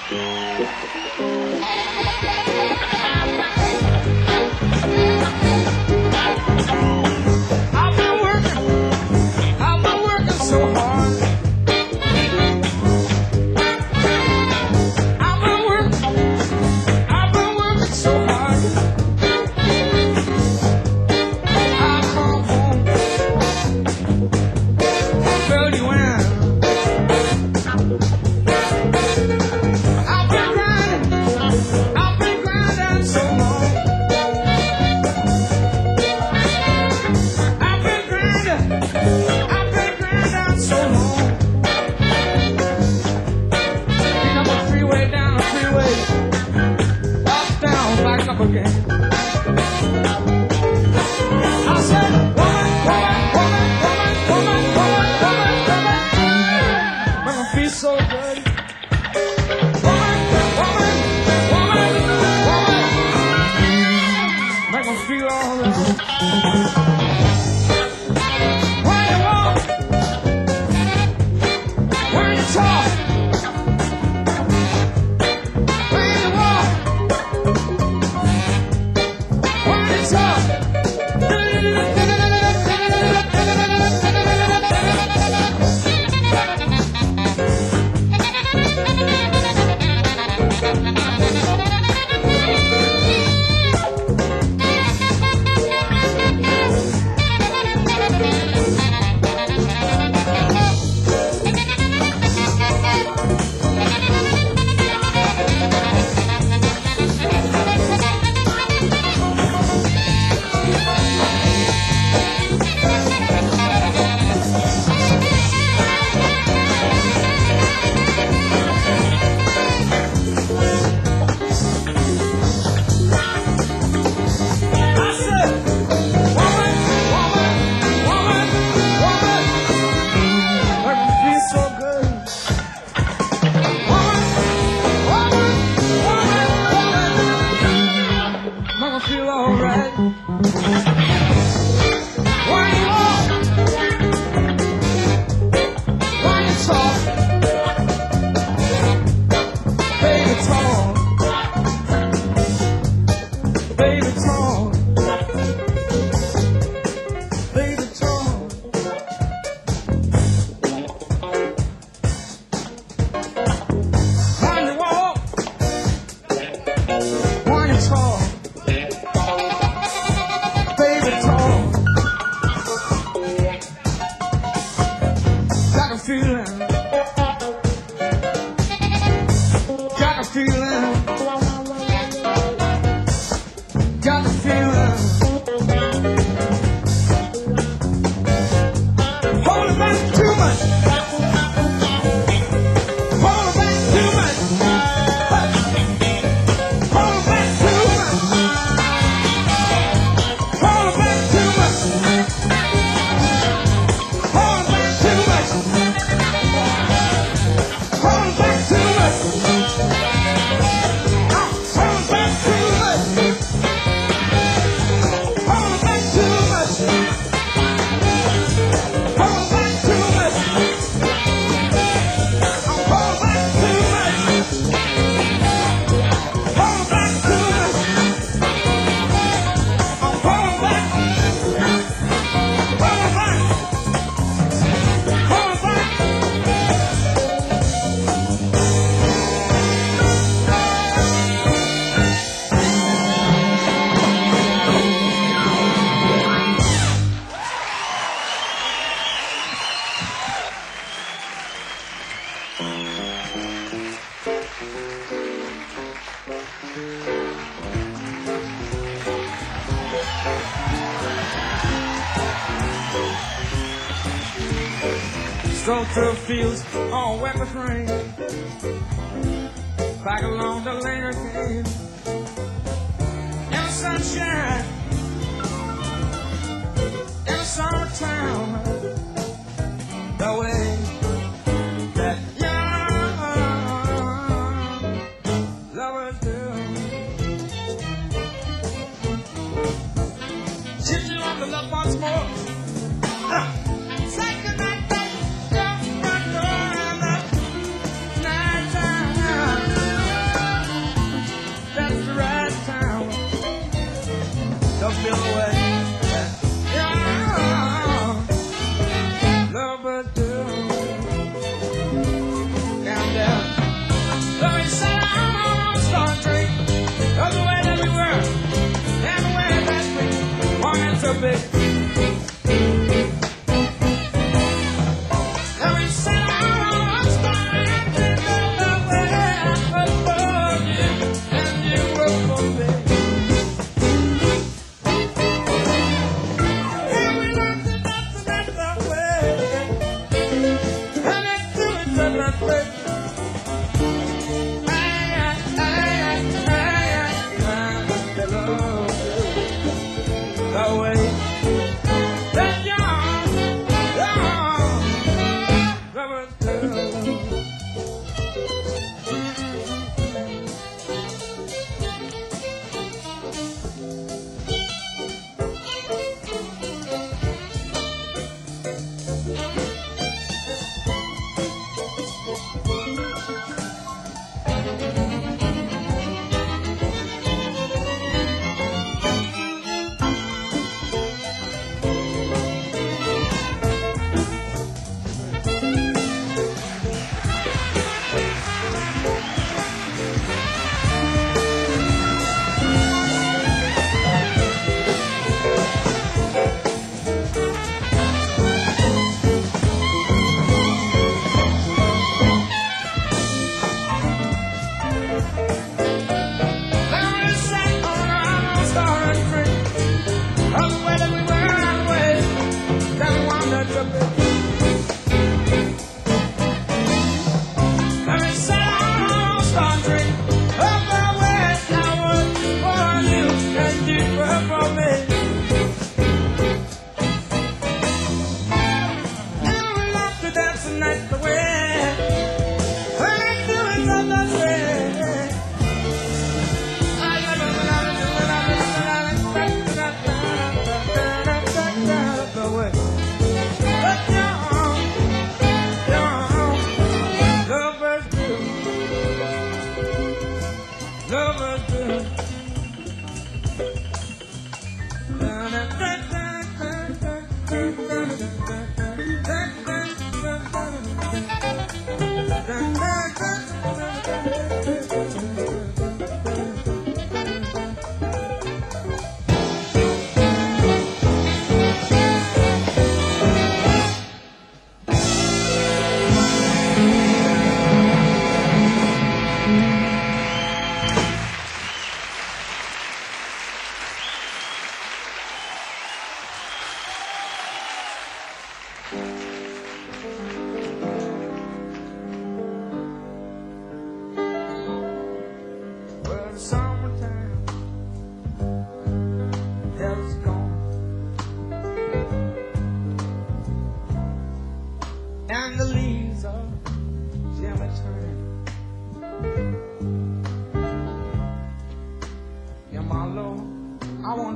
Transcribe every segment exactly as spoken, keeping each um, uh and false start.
Stroll through fields all wet with rain, back along the lane again, in the sunshine, in the summertime, the way that young lovers do. Should you love the love once more? Uh, say goodnight.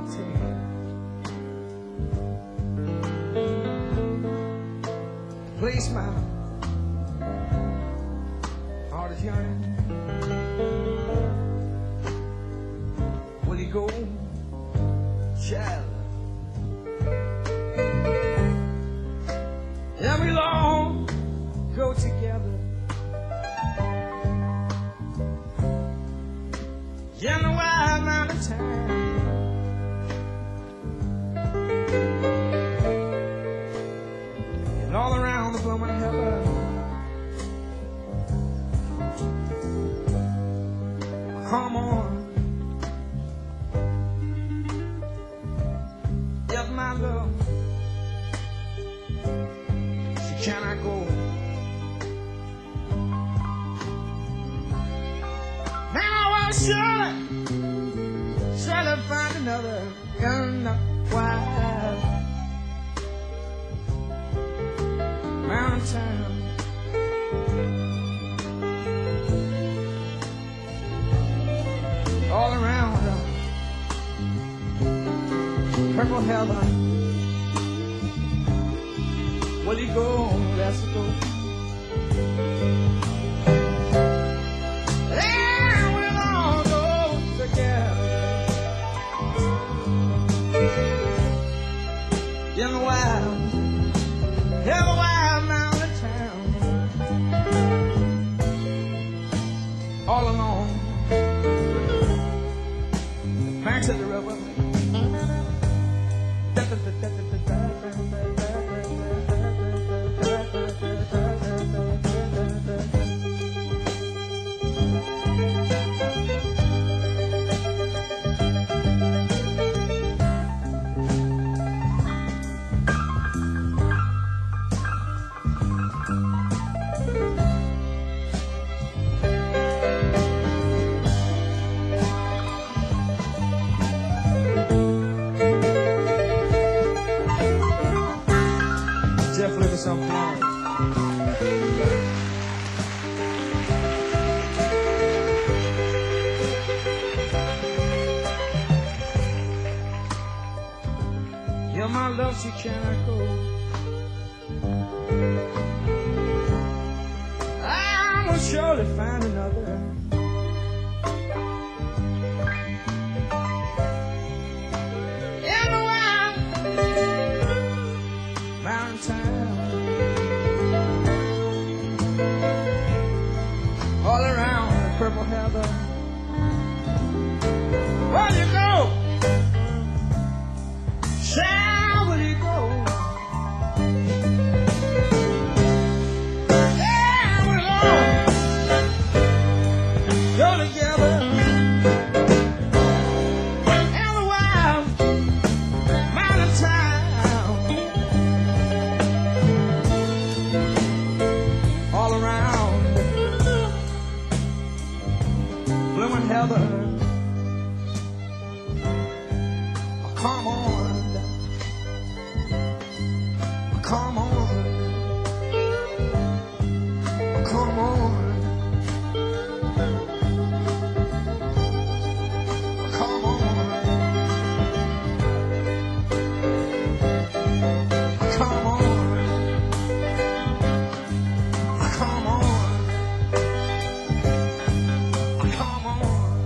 mountain. Place my heart is yearning. Will you go, child? And we'll all go together. In the wild mountain town. And all around the blooming heaven. Come on. If my love, she cannot go. Surely, surely find another in the wild mountain town. All around the purple heaven. Will you go? Let's go. In the wild, in the wild mountain town, all along the banks of the river. Jeff Lucas on piano. You're my love, she cannot go. I will surely find another. In the wild mountain town, all around the purple heather. Where you go? Child, where you go? Yeah, we're gonna go together in the wild mountain town, all around blooming heather. Come on, come on, come on, come on, come on, come on, come on.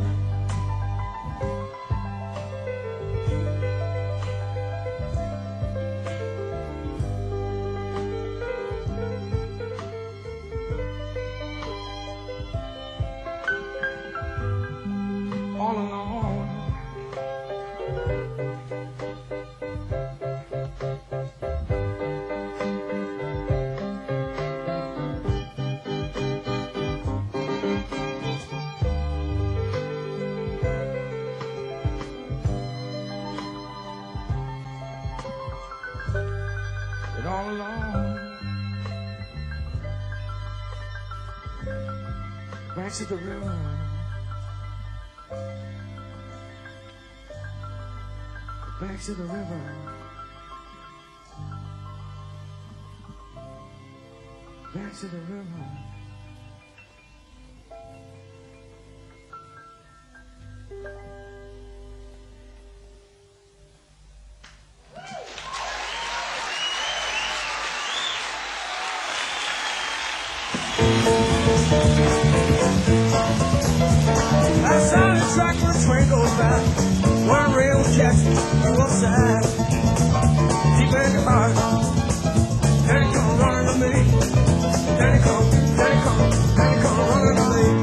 All alone, and all alone, banks of the river. Banks of the river. Banks of the river. heart. Daddy come running to me. Daddy come, daddy come, daddy come running to me.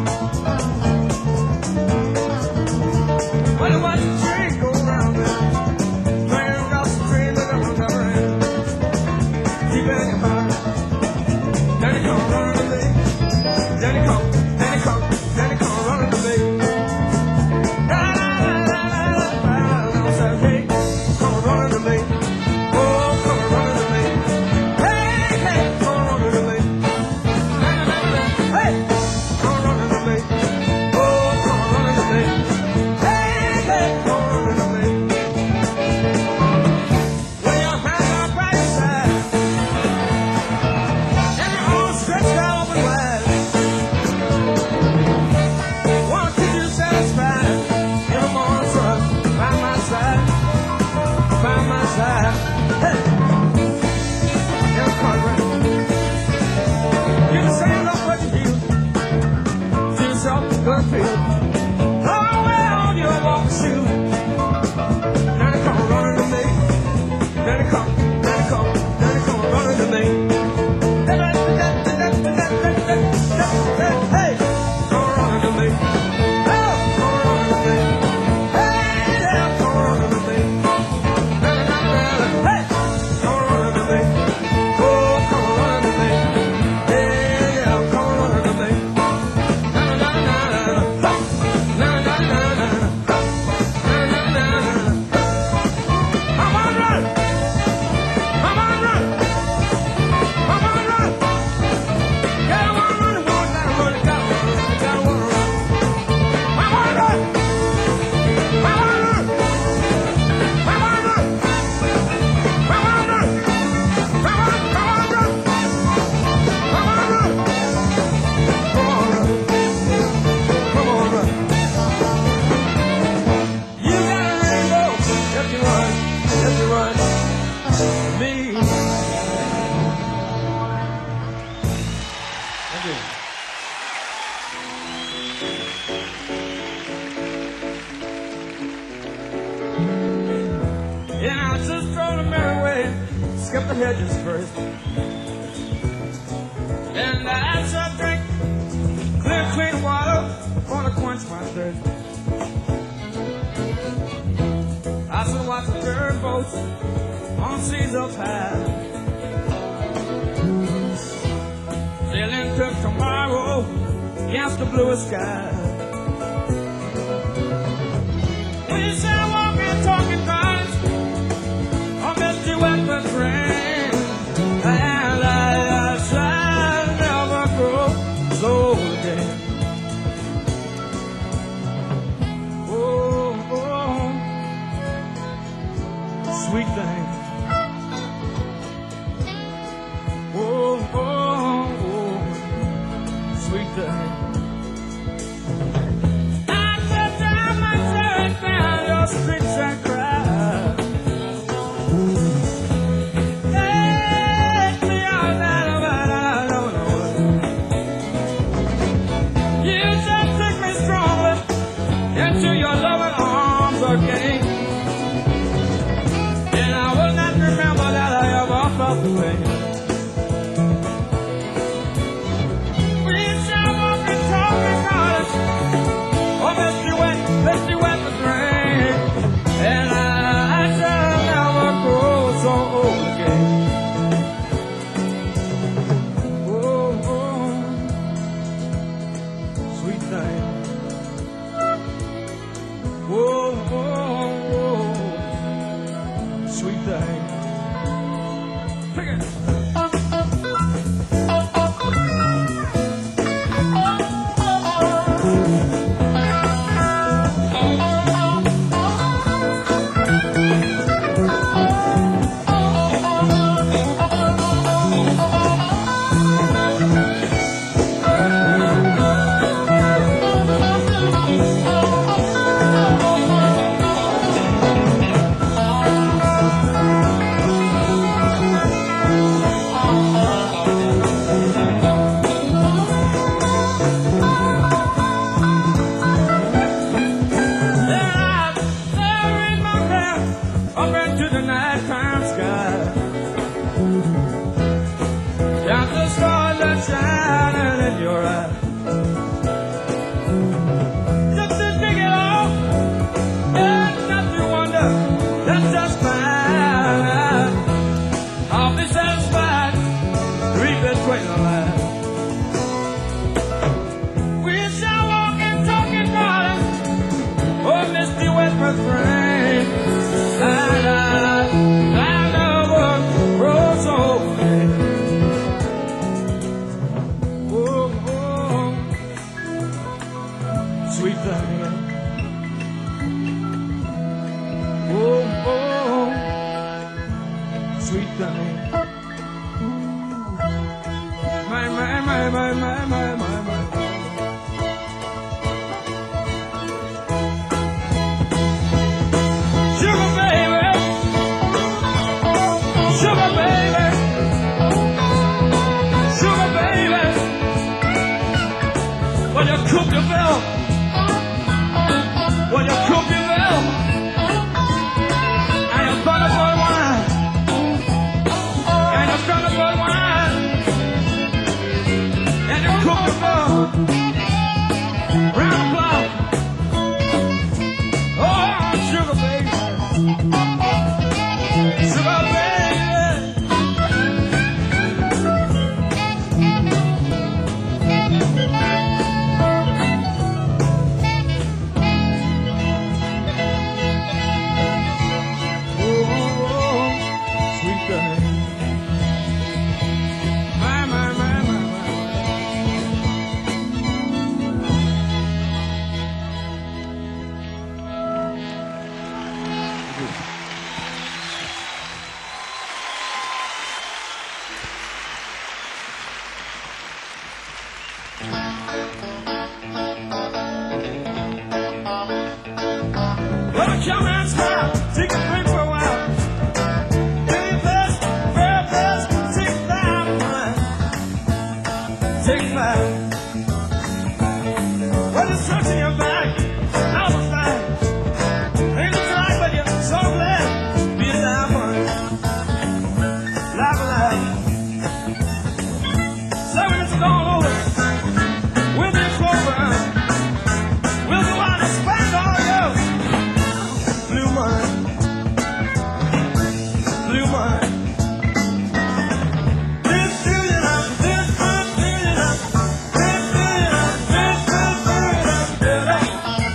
When I watch the train go round there, train across the train that never never ends. Deep in your heart. Daddy come running to me. Daddy come, daddy come, daddy come running to me. La la la la la la la. I said, hey, come running to me. Oh, come running to me. Hey, hey, come running to me. La la la la. Hey, come running to me. Oh, come running to me. Hey, hey, come running to me. When your hands are by your side and your arms stretched out open wide, wanna keep you satisfied. Give 'em all a trust. By my side, by my side. Hey, in the country, you can stand up what you feel. To yourself, good feel. Oh, well, you're walking shoe. Daddy come running to me. Daddy come, daddy come, daddy come running to me. Hey, come running to me. Oh, come running to me. Hey, yeah, come running to me. Hey, come running to me. Oh, come running to me. Yeah, yeah, come running to me. Na na na na na na na na na na na na. Come on, run! Come on, run! Come on, run! Gotta wanna run, wanna gotta run, gotta wanna run, gotta wanna run. Come on, run! Come on, run! Come on, run! Come on, run! Come on, come on, run! Come on, run! Come on, run! Come on, run! You got a rainbow if you run, if you run. Me. Thank you. Yeah, I just drove the merry way, skip the hedges first. And I shall drink clear, clean water, wanna quench my thirst. I shall watch the third boats on seas up high, sailing to tomorrow against the bluest sky. We shall walk and talk in cars on misty wetland train, and I, I shall never grow so again. Oh, oh, sweet thing. Oh, oh, oh, sweet thing. I sit down myself down your streets and cry. Take me out that I don't know. You just take me strongly into your loving arms again. And I will not remember that I ever felt the way. We shall walk and talk in college sweet Diane. Oh, oh, sweet Diane. My, my, my, my, my, my, my, my. Sugar baby, sugar baby, sugar baby. When you cook your bill, when you cook your bill, and you're gonna put wine, and you're gonna put wine, and you cook your bill, round the clock. Oh, sugar baby, sugar baby. Well, come and smile, take a drink for a while. Very best, very best, take five, man. Take five. Well, it's touching your back, now it's fine. Ain't looking like, but you're so glad. Be a diamond, laugh alive. So when it's all over, we'll be over. We'll go out and spend all yours. Blue money, blue money. This do you love, this good do you love, this do you love, this good do you love, do you love,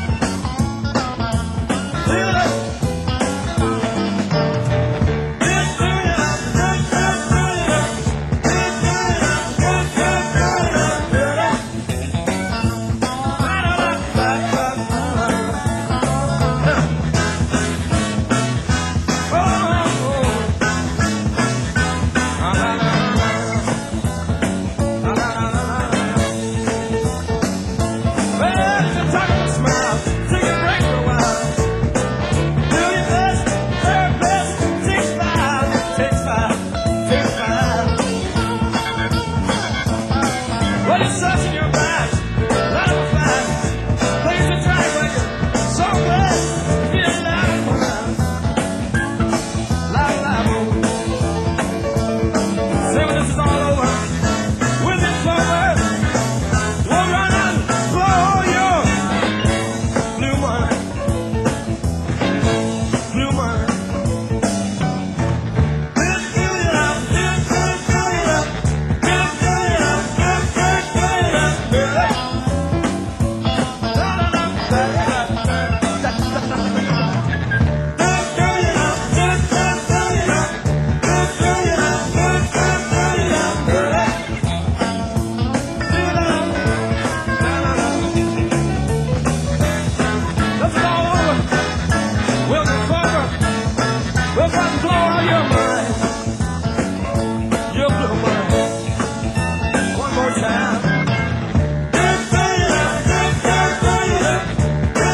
do you love, this do you love, this good do you love, this do you love, this good do you love, do you love. I don't like that, but one more time.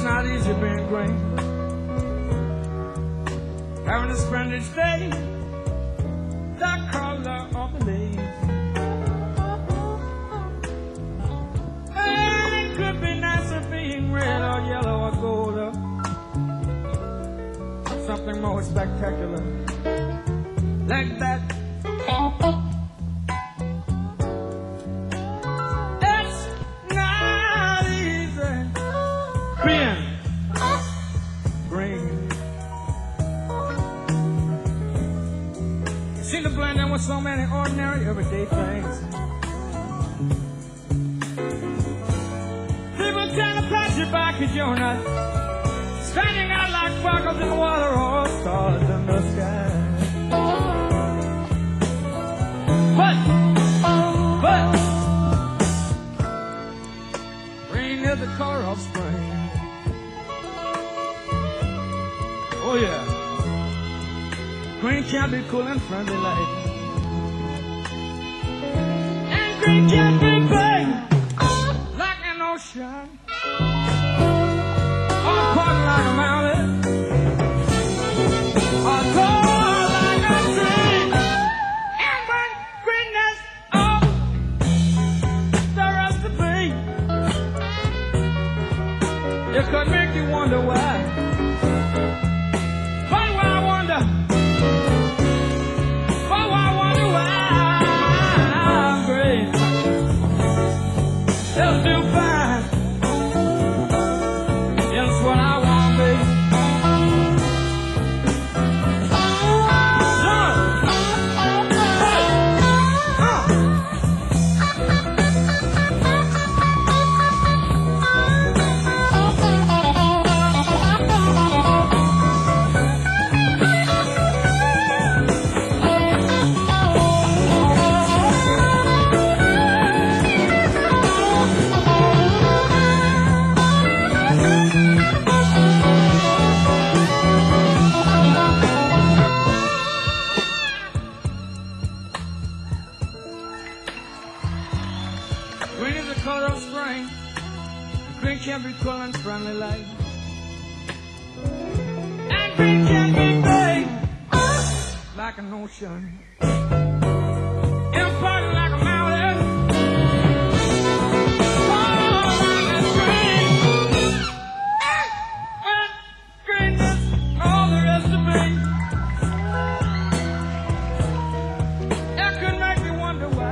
not easy being green. Having to spend each day the color of the leaves. And it could be nicer being red or yellow or gold or something more spectacular like that. It's not easy being green. You seem to blend in with so many ordinary everyday things. People tend to pass you by 'cause you're not standing out like sparkles in the water or stars in the sky. But, but, green is the color of spring. Oh yeah. Green can be cool and friendly like. And green can be big like an ocean. Or park like a mountain. Or tall like a tree. And when green is all there is to be, it could make you wonder why. But why I wonder? But why I wonder why I'm green? It'll do fine. It's what I want to be. Green is the color of spring. Green can be cool and friendly like. And green can be big like an ocean. Important like a mountain. Tall like a tree. And green is all there is to be. It could make me wonder why.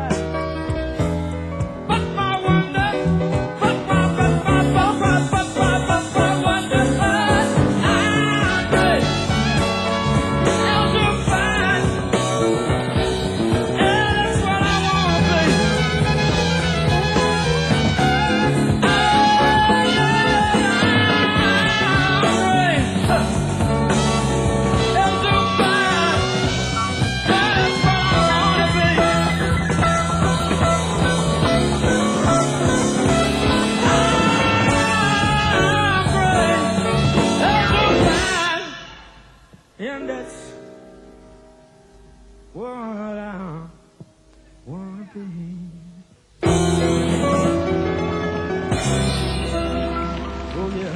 And that's what I wanna be. Oh yeah.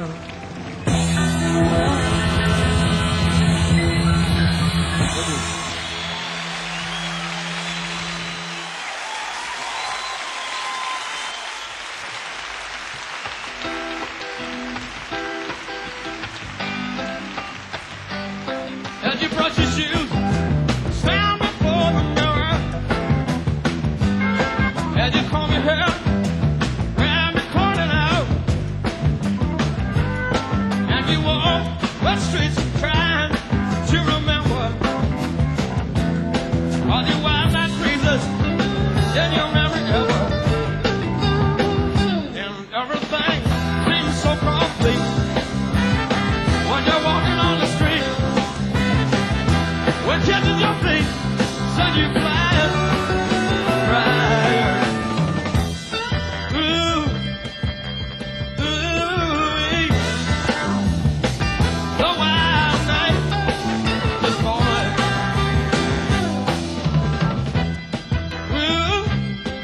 As you brush your shoes, stand before the mirror. As you comb your hair, grab your coat and out. And you walk the streets trying to remember all the wild night breezes in your memory ever. And everything seems so complete when you're walking on the street. When catching your feet, send you flying, right? Ooh, ooh, the wild night this morning. Ooh,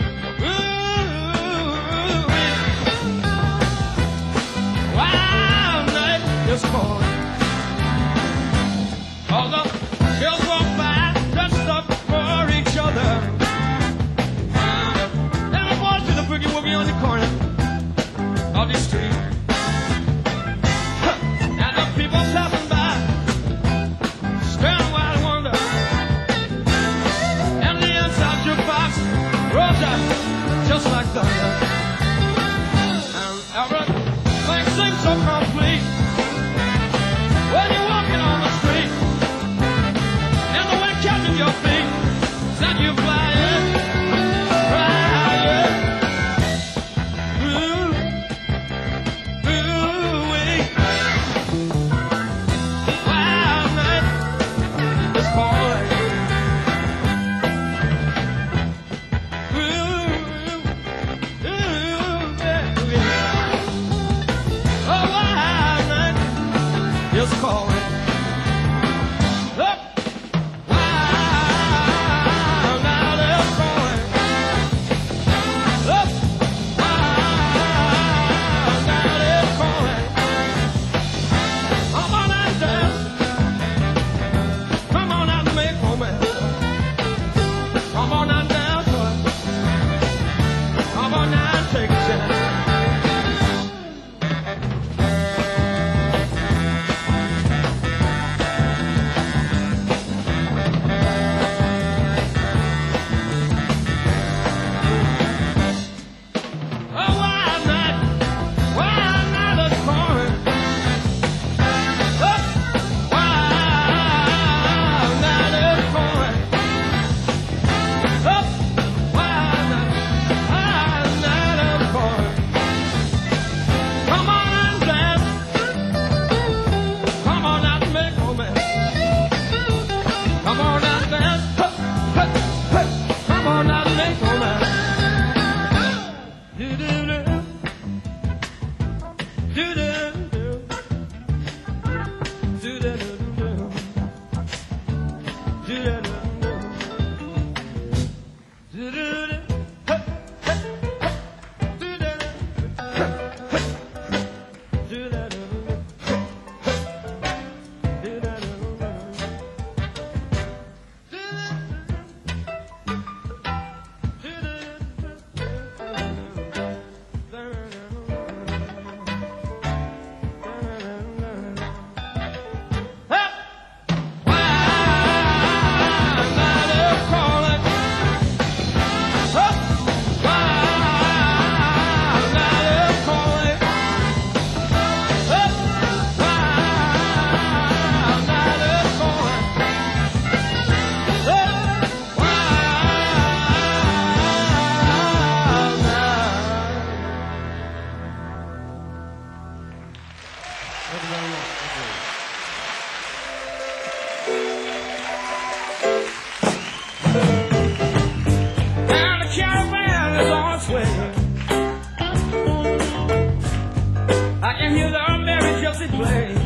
she played.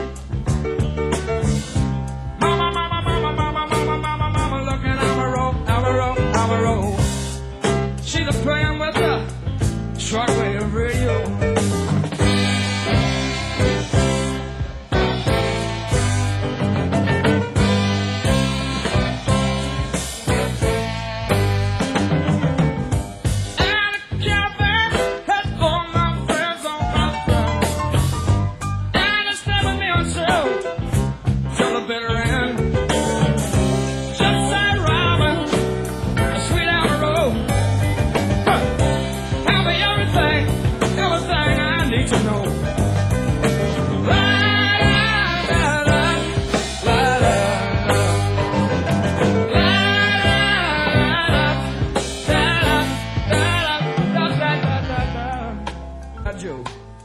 Mama, mama, mama, mama, mama, mama, mama, looking I'm a roll, I'm a roll, I'm a roll. She's a playing with the shortwave radio. Joe.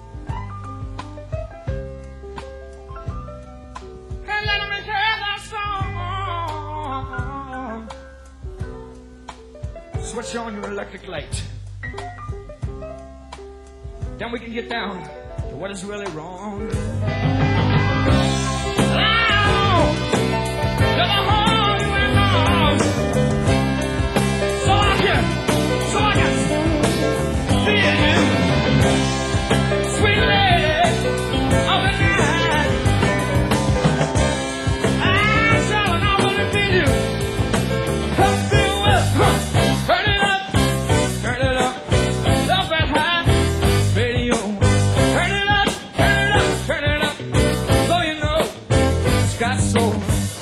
And let me hear that song. Switch on your electric light. Then we can get down to what is really wrong. Loud, to the hole you in love. So I can, so I can feel you. Sweet lady of the night, I'm selling all of the video. Come feel it, huh? Turn it up, turn it up, love that high radio. Turn it up, turn it up, turn it up, so you know it's got soul.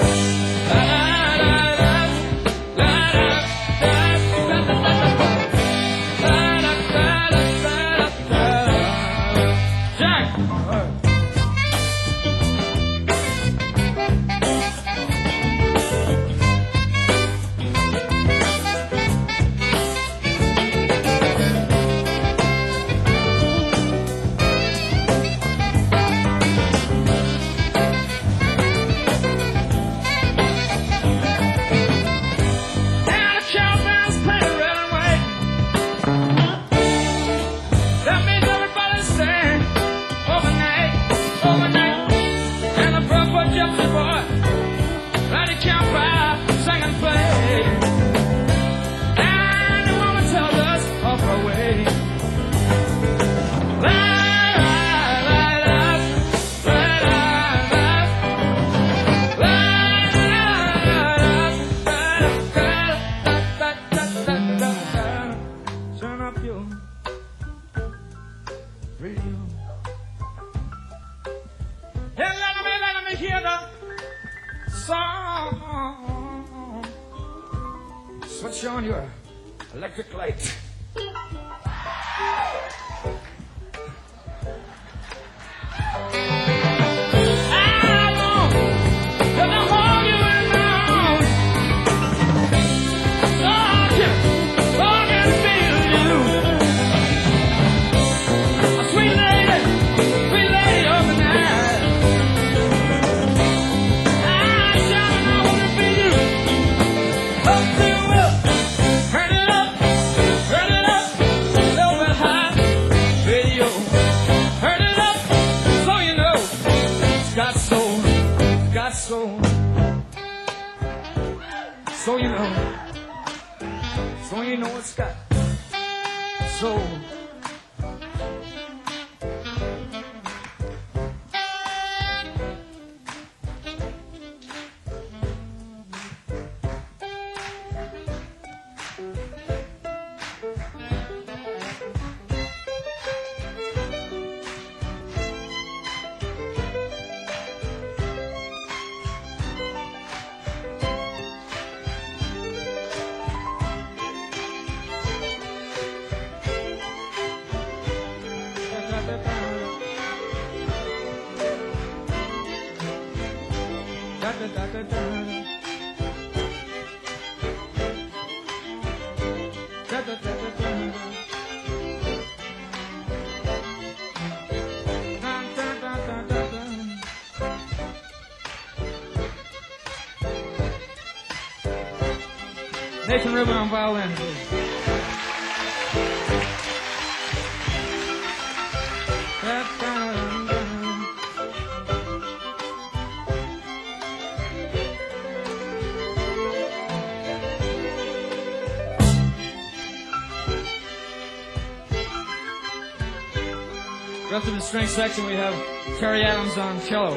Switch on your electric light. So you know, so you know it's got soul. Nathan Rubin on violin. Rest of the string section, we have Terry Adams on cello,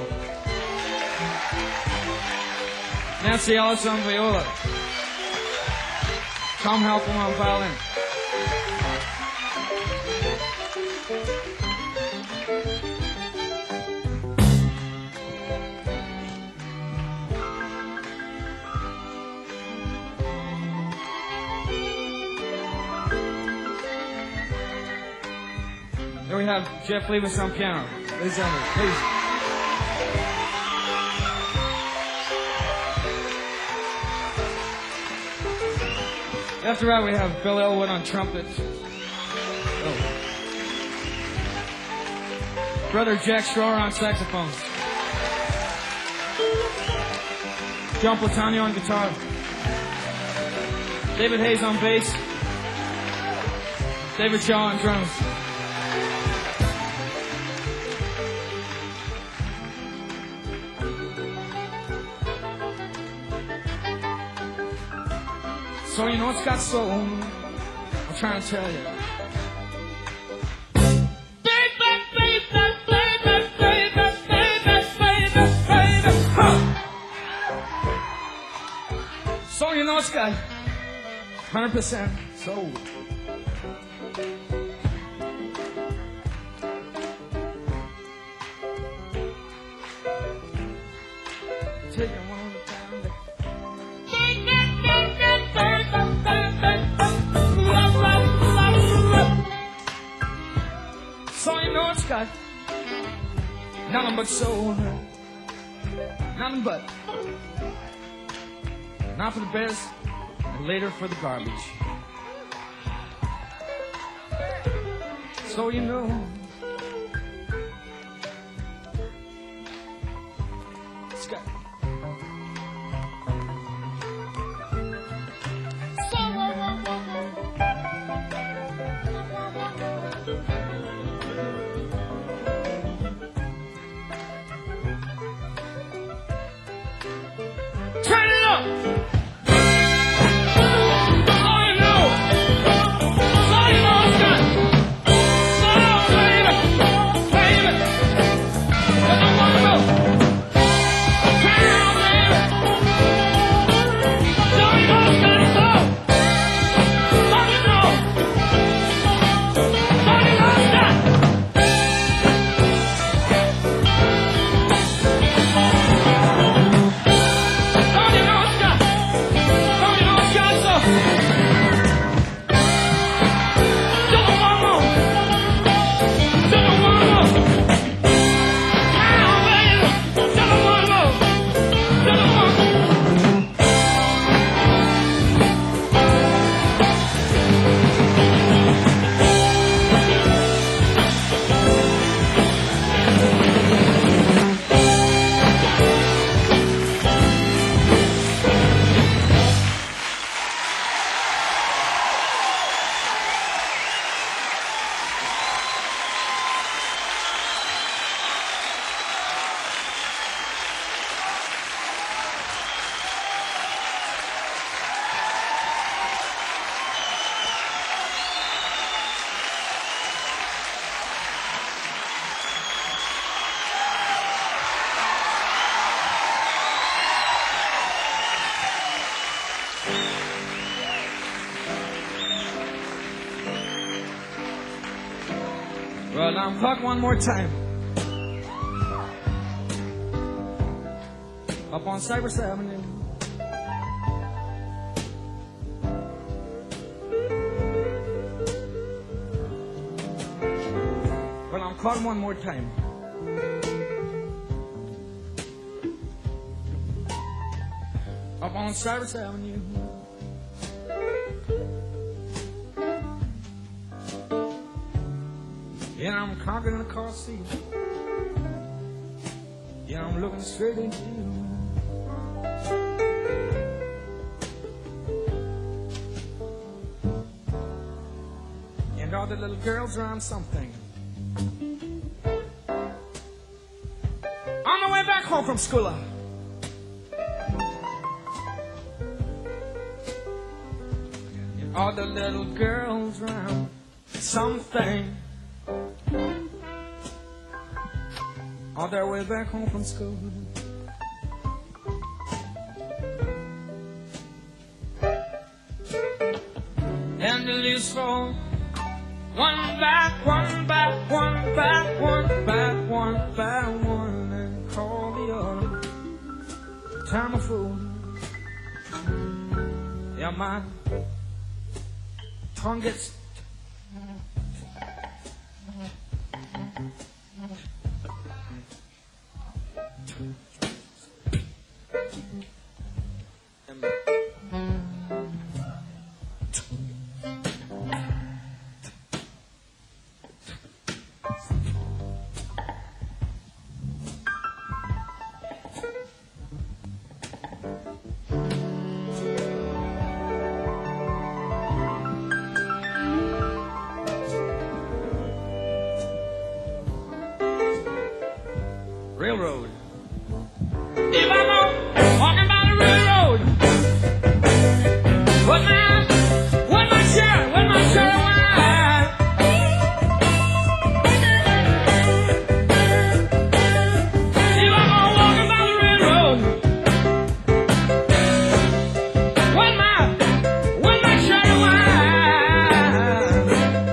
Nancy Ellis on viola, Tom Halpern on violin. Here we have Jeff Levis on piano. Ladies and gentlemen, please. After that, we have Bill Elwood on trumpet. Oh. Brother Jack Schroer on saxophone. John Platano on guitar. David Hayes on bass. David Shaw on drums. So you know it's got soul. I'm trying to tell you. Baby, baby, baby, baby, baby, baby, baby, huh. So you know it's got one hundred percent soul. Take it one more time. So you know it's got nothing but soul, nothing but, not for the best, and later for the garbage. So you know it's got. Turn it up! Oh, you know! So you know it's got soul, baby, baby. Let the one go. Turn it on, baby. So you know it's got soul. So you know. So you know it's got. Well, now fuck one more time. Up on Cypress Avenue. Well, I'm caught one more time. Up on Cypress Avenue. Yeah, I'm conquering the car seat. Yeah, I'm looking straight into you. And all the little girls around something. On the way back home from school. And all the little girls around something. on their way back home from school. And the leaves fall one by one by one by one by one by one, and call the autumn time of fool. Yeah, my tongue gets railroad. If I'm out walking by the railroad, with my, with my shirt, with my shirt of wine. If I'm out walking by the railroad, with my, with my shirt of wine.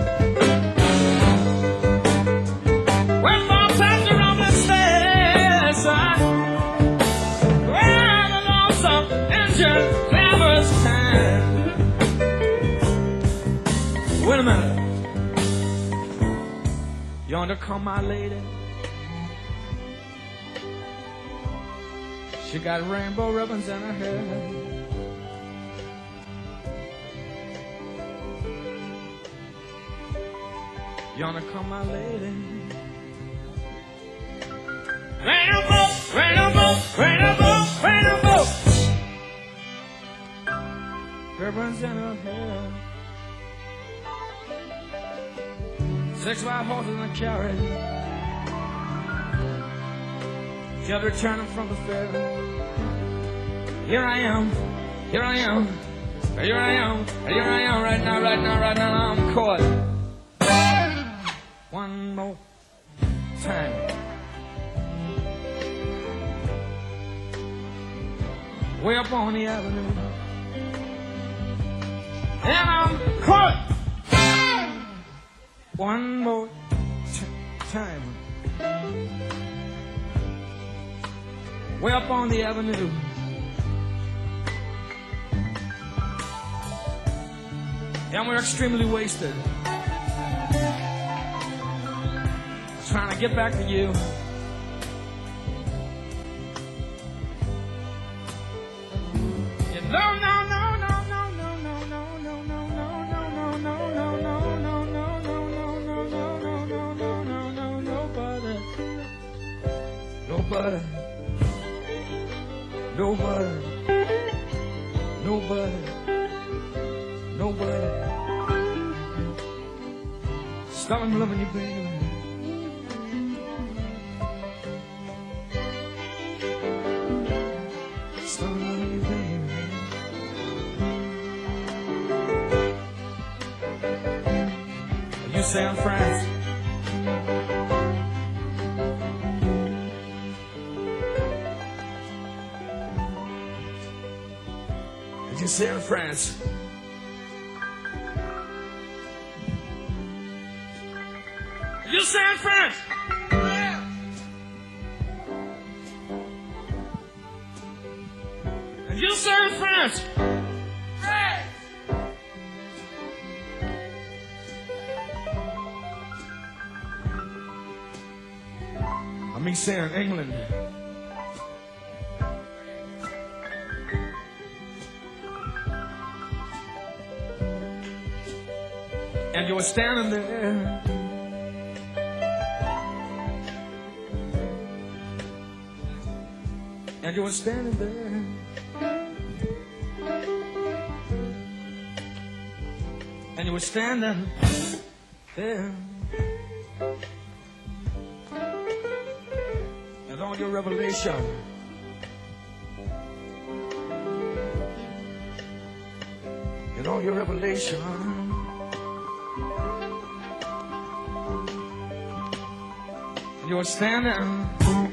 When Bob passed around the stairs, wait a minute. Yonder come my lady. She got rainbow ribbons in her hair. Yonder come my lady. Rainbow, rainbow, rainbow, rainbow. Ribbons in her hair. Six white horses in a carriage. Just returning from the fair. Here I am, here I am, here I am, here I am, right now, right now, right now, I'm caught. One more time. Way up on the avenue. And I'm caught. One more t- time. Way up on the avenue. And we're extremely wasted. Trying to get back to you. You know, no, no. Nobody, nobody, nobody, nobody. Stop me loving you, baby. Stop me loving you, baby. You say I'm France. You say in France. You say in France. And you say in France. I mean, say in England. And you were standing there. And you were standing there. And you were standing there. And all your revelation. And all your revelation. You were standing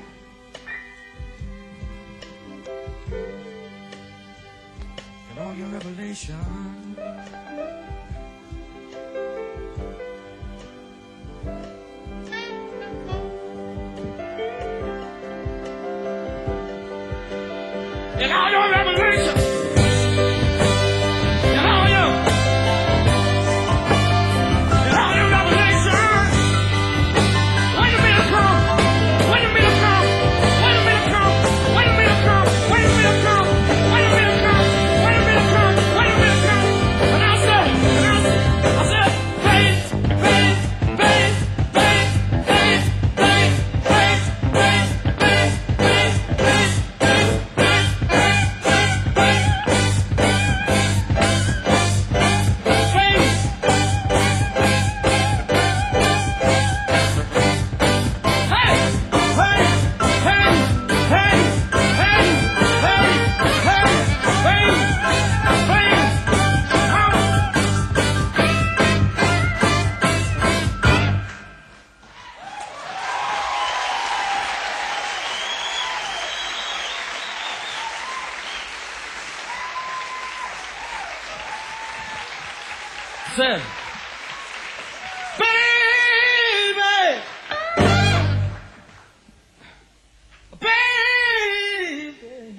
in all your revelation. In all your revelation. In all your in all your revelation. Wait a minute, come. Wait a minute, come. Wait a minute, come. Wait a minute, come. Wait a minute, come. Wait a minute, come. Wait a minute, come. Wait a minute, come. And I said, and I said, I said, babe, babe, babe, babe, babe, babe, babe, babe, babe, babe, babe, said, baby, baby,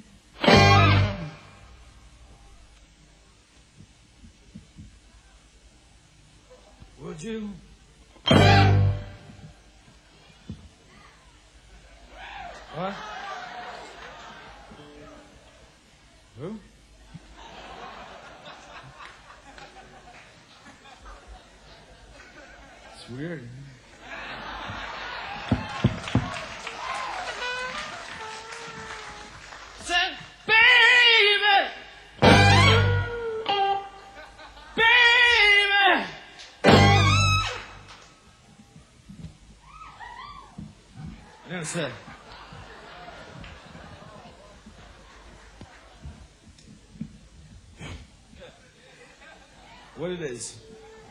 would you what? Who? It's weird. Said, baby, baby. And then it said, what it is.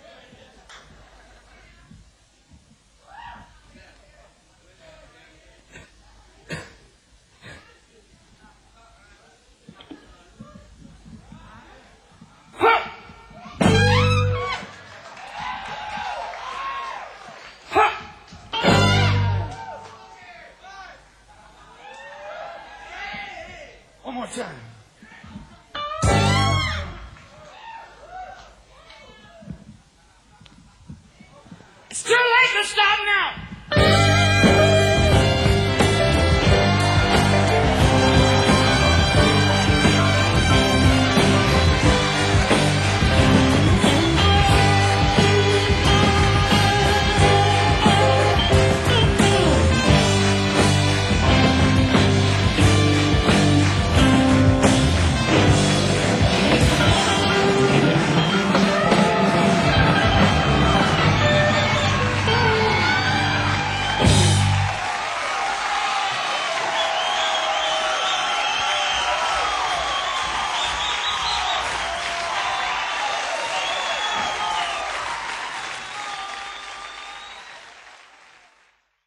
One more time. It's too late to stop now.